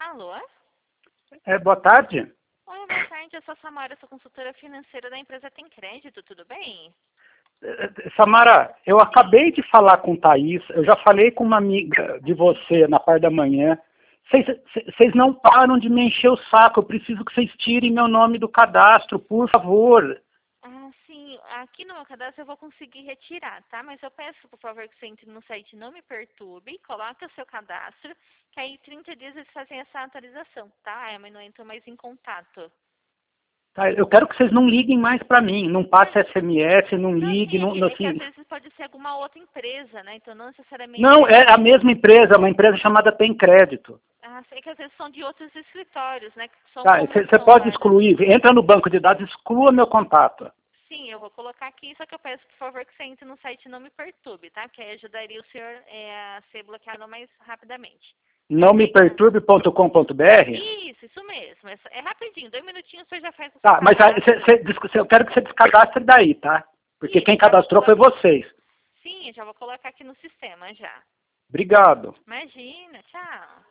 Alô? Boa tarde. Oi, boa tarde. Eu sou a Samara, sou consultora financeira da empresa Tem Crédito, tudo bem? Samara, eu acabei de falar com o Thaís, eu já falei com uma amiga de você na parte da manhã. Vocês não param de me encher o saco, eu preciso que vocês tirem meu nome do cadastro, por favor. Ah, sim. Aqui no meu cadastro eu vou conseguir retirar, tá? Mas eu peço, por favor, que você entre no site Não Me Perturbe, coloque o seu cadastro, que aí 30 dias eles fazem essa atualização, tá? Mas não entram mais em contato. Tá, eu quero que vocês não liguem mais para mim, não passe SMS, não ligue, Sim, não, é que às assim. vezes pode ser alguma outra empresa, né? Então não necessariamente... Não, é a mesma empresa, uma empresa chamada Tem Crédito. Ah, sei que às vezes são de outros escritórios, né? Que são Tá, como você são pode lá da... excluir, entra no banco de dados, exclua meu contato. Sim, eu vou colocar aqui, só que eu peço, por favor, que você entre no site Não Me Perturbe, tá? Que aí ajudaria o senhor a ser bloqueado mais rapidamente. Não me perturbe.com.br. Isso mesmo. É rapidinho, 2 minutinhos o senhor já faz o seu Tá, mas cadastro. eu quero que você descadastre daí, tá? Porque quem Isso, já vou cadastrou foi colocar. vocês. Sim, eu já vou colocar aqui no sistema já. Obrigado. Imagina, tchau.